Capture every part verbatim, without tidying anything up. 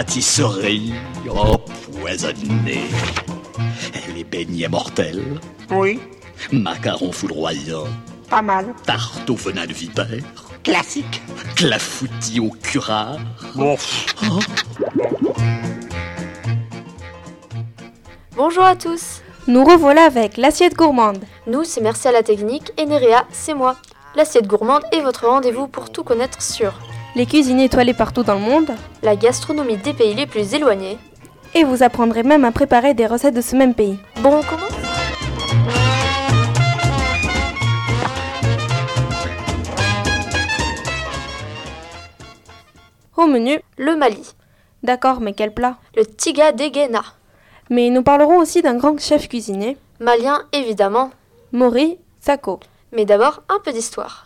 pâtisseries empoisonnées. Les beignets mortels. Oui, Macarons foudroyants. pas mal. Tarte au venin de vipère. Classique. Clafoutis au curare. Bon. Oh. Bonjour à tous. Nous revoilà avec l'assiette gourmande. Nous, c'est Merci à la technique et Nerea, c'est moi. L'assiette gourmande est votre rendez-vous pour tout connaître sur les cuisines étoilées partout dans le monde, la gastronomie des pays les plus éloignés. Et vous apprendrez même à préparer des recettes de ce même pays. Bon, on commence ? Au menu, le Mali. D'accord, mais quel plat ? Le tiga degena. Mais nous parlerons aussi d'un grand chef cuisinier. Malien, évidemment. Mori Sako. Mais d'abord, un peu d'histoire.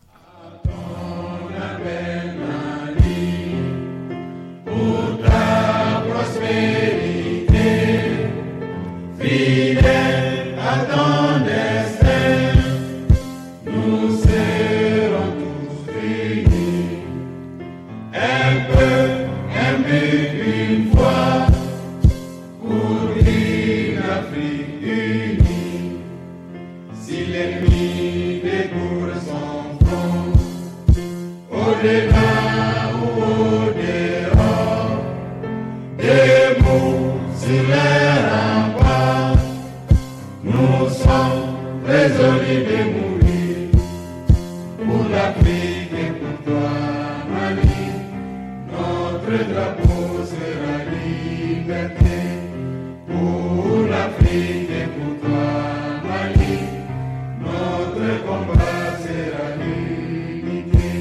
Fidèle à ton destin, nous serons tous réunis. Un peu, un but, une fois, pour une Afrique unie. Si l'ennemi découvre son front, au-delà ou au-dehors, des mots sur les remparts, nous sommes résolus de mourir pour l'Afrique et pour toi, Mali. Notre drapeau sera liberté pour l'Afrique et pour toi, Mali. Notre combat sera l'unité.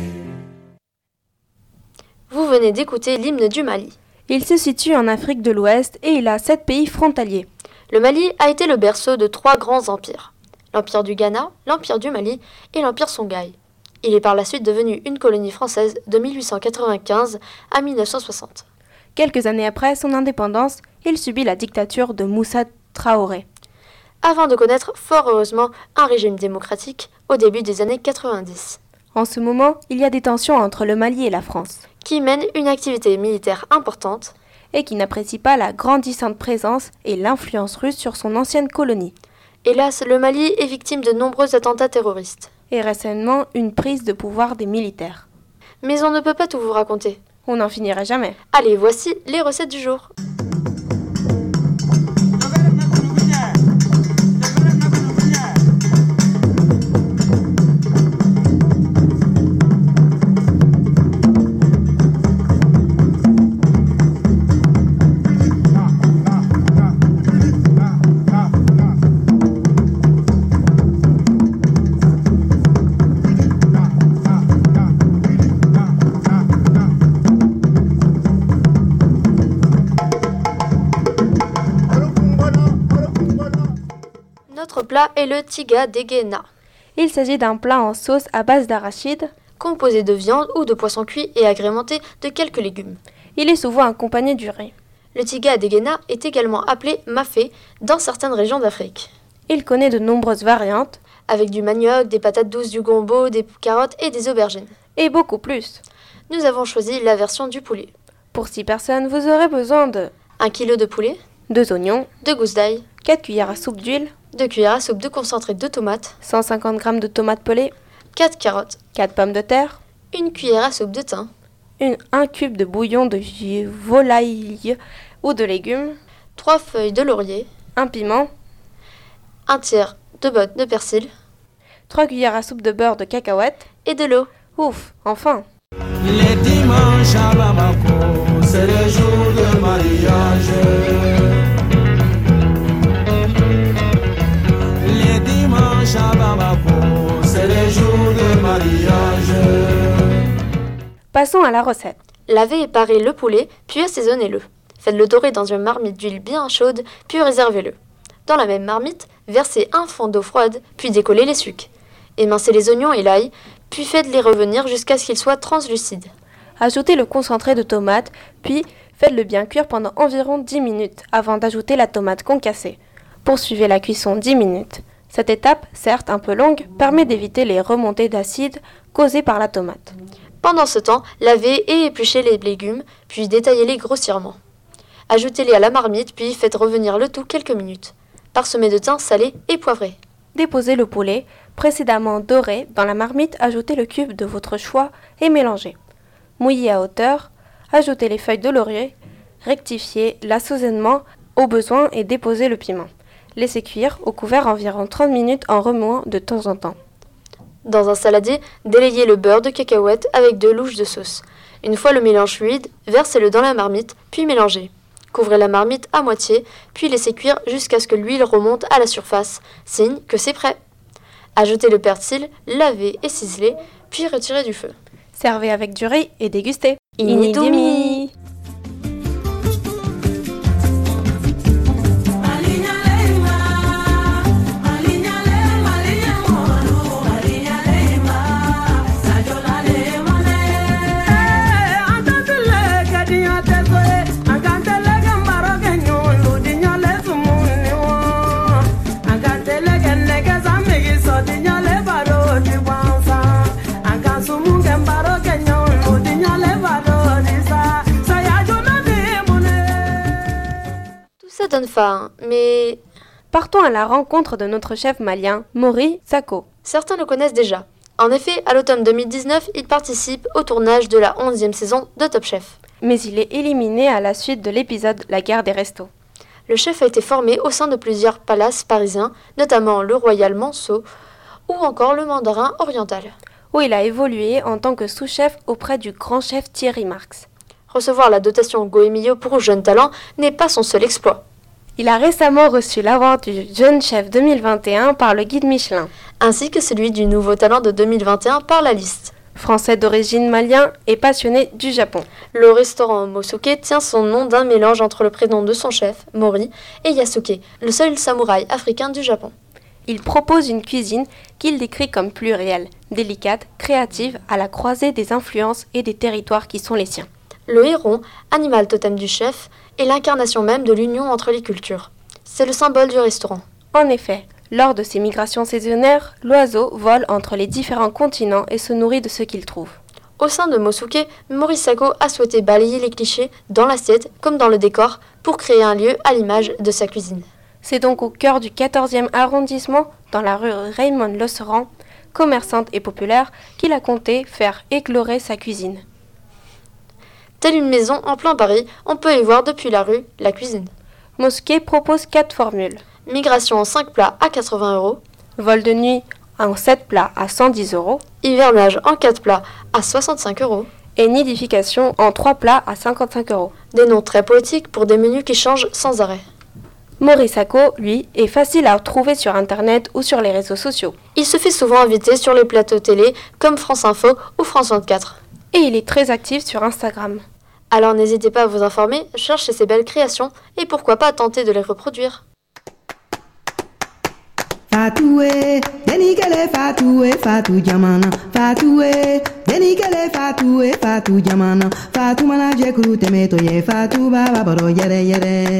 Vous venez d'écouter l'hymne du Mali. Il se situe en Afrique de l'Ouest et il a sept pays frontaliers. Le Mali a été le berceau de trois grands empires. L'empire du Ghana, l'empire du Mali et l'empire Songhai. Il est par la suite devenu une colonie française de mille huit cent quatre-vingt-quinze à mille neuf cent soixante. Quelques années après son indépendance, il subit la dictature de Moussa Traoré. Avant de connaître fort heureusement un régime démocratique au début des années quatre-vingt-dix. En ce moment, il y a des tensions entre le Mali et la France, qui mène une activité militaire importante et qui n'apprécie pas la grandissante présence et l'influence russe sur son ancienne colonie. Hélas, le Mali est victime de nombreux attentats terroristes. Et récemment, une prise de pouvoir des militaires. Mais on ne peut pas tout vous raconter. On n'en finirait jamais. Allez, voici les recettes du jour. Notre plat est le tiga degena. Il s'agit d'un plat en sauce à base d'arachide, composé de viande ou de poisson cuit et agrémenté de quelques légumes. Il est souvent accompagné du riz. Le tiga degena est également appelé mafé dans certaines régions d'Afrique. Il connaît de nombreuses variantes, avec du manioc, des patates douces, du gombo, des carottes et des aubergines. Et beaucoup plus. Nous avons choisi la version du poulet. Pour six personnes, vous aurez besoin de un kilo de poulet, deux oignons, deux gousses d'ail, quatre cuillères à soupe d'huile, deux cuillères à soupe de concentré de tomates, cent cinquante grammes de tomates pelées, quatre carottes, quatre pommes de terre, une cuillère à soupe de thym, une, un cube de bouillon de volaille ou de légumes, trois feuilles de laurier, un piment, un tiers de bottes de persil, trois cuillères à soupe de beurre de cacahuète et de l'eau. Ouf, enfin. Les dimanches à Bamako, c'est le jour de mariage. Les dimanches à Bamako, c'est le jour de mariage. Passons à la recette. Lavez et parez le poulet, puis assaisonnez-le. Faites-le dorer dans une marmite d'huile bien chaude, puis réservez-le. Dans la même marmite, versez un fond d'eau froide, puis décollez les sucs. Émincez les oignons et l'ail, puis faites-les revenir jusqu'à ce qu'ils soient translucides. Ajoutez le concentré de tomate, puis faites-le bien cuire pendant environ dix minutes avant d'ajouter la tomate concassée. Poursuivez la cuisson dix minutes. Cette étape, certes un peu longue, permet d'éviter les remontées d'acide causées par la tomate. Pendant ce temps, lavez et épluchez les légumes, puis détaillez-les grossièrement. Ajoutez-les à la marmite, puis faites revenir le tout quelques minutes. Parsemez de thym salé et poivré. Déposez le poulet, précédemment doré, dans la marmite, ajoutez le cube de votre choix et mélangez. Mouillez à hauteur, ajoutez les feuilles de laurier, rectifiez l'assaisonnement au besoin et déposez le piment. Laissez cuire au couvert environ trente minutes en remuant de temps en temps. Dans un saladier, délayez le beurre de cacahuète avec deux louches de sauce. Une fois le mélange fluide, versez-le dans la marmite, puis mélangez. Couvrez la marmite à moitié, puis laissez cuire jusqu'à ce que l'huile remonte à la surface, signe que c'est prêt. Ajoutez le persil, lavez et ciselé, puis retirez du feu. Servez avec du riz et dégustez. Inidumi. Ça donne faim, mais... Partons à la rencontre de notre chef malien, Mori Sako. Certains le connaissent déjà. En effet, à l'automne deux mille dix-neuf, il participe au tournage de la onzième saison de Top Chef. Mais il est éliminé à la suite de l'épisode La guerre des restos. Le chef a été formé au sein de plusieurs palaces parisiens, notamment le Royal Manceau ou encore le Mandarin Oriental, où il a évolué en tant que sous-chef auprès du grand chef Thierry Marx. Recevoir la dotation Goemio pour jeunes talents n'est pas son seul exploit. Il a récemment reçu l'award du Jeune Chef deux mille vingt et un par le Guide Michelin, ainsi que celui du Nouveau Talent de deux mille vingt et un par la Liste. Français d'origine malien et passionné du Japon. Le restaurant Mosuke tient son nom d'un mélange entre le prénom de son chef, Mori, et Yasuke, le seul samouraï africain du Japon. Il propose une cuisine qu'il décrit comme plurielle, délicate, créative, à la croisée des influences et des territoires qui sont les siens. Le héron, animal totem du chef, est l'incarnation même de l'union entre les cultures. C'est le symbole du restaurant. En effet, lors de ses migrations saisonnières, l'oiseau vole entre les différents continents et se nourrit de ce qu'il trouve. Au sein de Mosuke, Mori Sako a souhaité balayer les clichés dans l'assiette comme dans le décor pour créer un lieu à l'image de sa cuisine. C'est donc au cœur du quatorzième arrondissement, dans la rue Raymond Losserand, commerçante et populaire, qu'il a compté faire éclore sa cuisine. Telle une maison en plein Paris, on peut y voir depuis la rue la cuisine. Mosuke propose quatre formules. Migration en cinq plats à quatre-vingts euros. Vol de nuit en sept plats à cent dix euros. Hivernage en quatre plats à soixante-cinq euros. Et nidification en trois plats à cinquante-cinq euros. Des noms très poétiques pour des menus qui changent sans arrêt. Mori Sako, lui, est facile à trouver sur Internet ou sur les réseaux sociaux. Il se fait souvent inviter sur les plateaux télé comme France Info ou France vingt-quatre. Et il est très actif sur Instagram. Alors n'hésitez pas à vous informer, chercher ses belles créations et pourquoi pas tenter de les reproduire. Fatoué, denigele fatoué, fatou jamana. Fatoué, denigele fatoué, fatou jamana. Fatou mana jekuru temeto ye, fatou baba boro yere yere.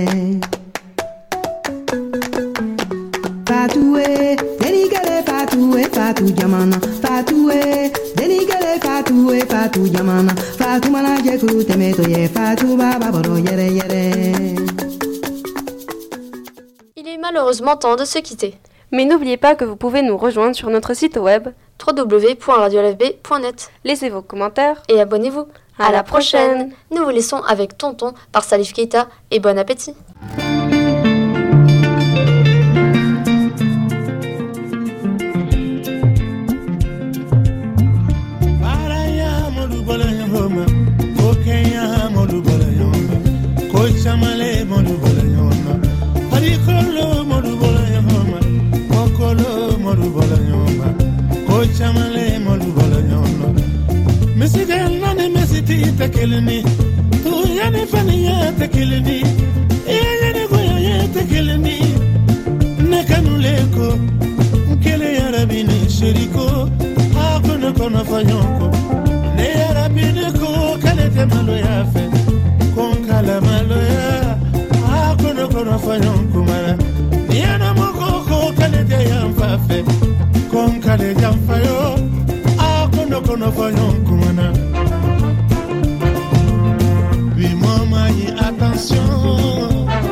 Fatoué, denigele fatoué, fatou jamana. Fatoué, denigele fatoué, fatou jamana. Fatou mana jekuru temeto ye, fatou baba boro yere yere. Il est malheureusement temps de se quitter. Mais n'oubliez pas que vous pouvez nous rejoindre sur notre site web w w w point radio l f b point net. Laissez vos commentaires et abonnez-vous. À, à la prochaine. prochaine. Nous vous laissons avec Tonton par Salif Keita et bon appétit. Chamale molu bolo nyono Mesigal nane mesiti tekelini Tu yani fani ya tekelini Iya yani goya ya tekelini Nekanu leko Nkele ya rabini shiriko Hakono kono fanyonko Ne ya rabini ko Kalete malo ya fe Konkala malo ya Hakono kono fanyonko mara Niyana moko ko kalete ya mfafe Konkale jamfayo, ako no kono fanyon kumana. intentions.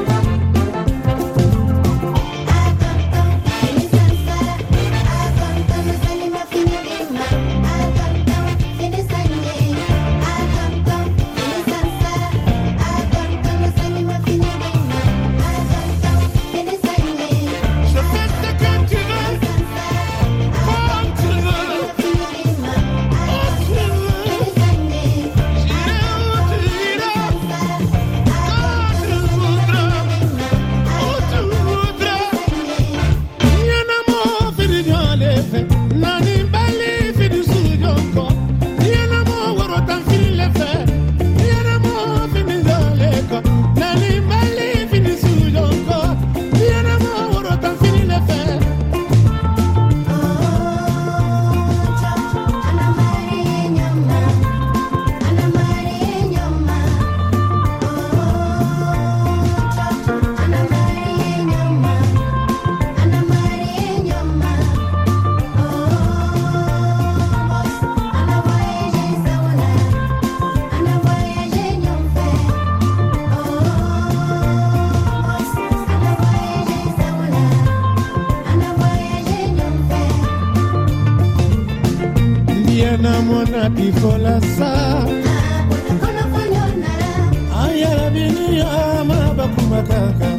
Mona pifola sa ayara bini ama bakumakaka